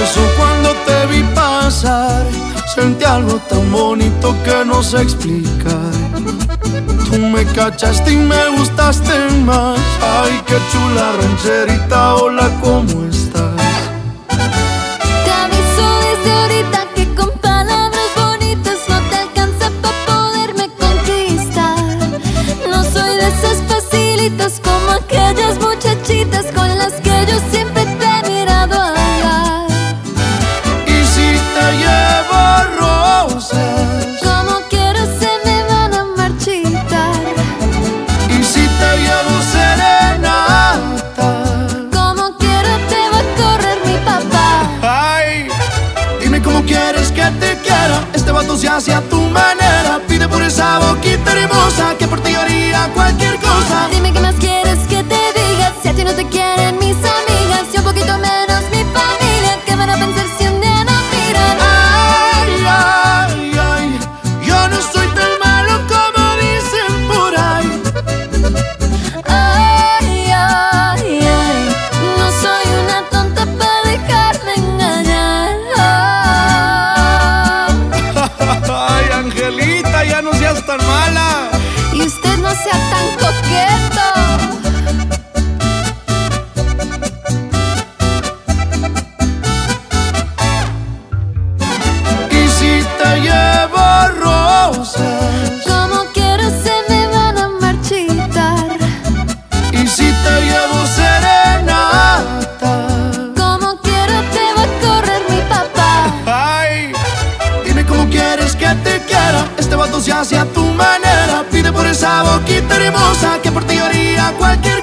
eso cuando te vi pasar, sentí algo tan bonito que no sé explicar. Tú me cachaste y me gustaste más. Ay, qué chula rancherita, hola, ¿cómo estás? Te aviso desde ahorita que con palabras bonitas no te alcanza pa' poderme conquistar. No soy de esas facilitas como aquellas muchachitas con las que yo siempre te he mirado hablar. Y si te llevo rosas, Como quiero se me van a marchitar. y si te llevo serenata, Como quiero te va a correr mi papá. ay, dime cómo quieres que te quiera. Este vato se hace a tu manera. Pide por esa boquita hermosa que por ti haría cualquier cosa. Dime qué más quieres que te diga. Si a ti no te quieren mis amigas y un poquito menos mi familia, ¿qué van a pensar si un día no miran? Ay, ay, ay, yo no soy tan malo como dicen por ahí. Ay, ay, ay, no soy una tonta para dejarme engañar. Ay, Angelita, ya no seas tan mala. Y usted no sea tan coqueto. Y si te llevo rosas, Como quiero se me van a marchitar. y si te llevo serenata, Como quiero te va a correr mi papá. ay, dime cómo quieres que te quiera. Este vato se hace a tu manera. Pide por esa boquita hermosa que por ti haría cualquier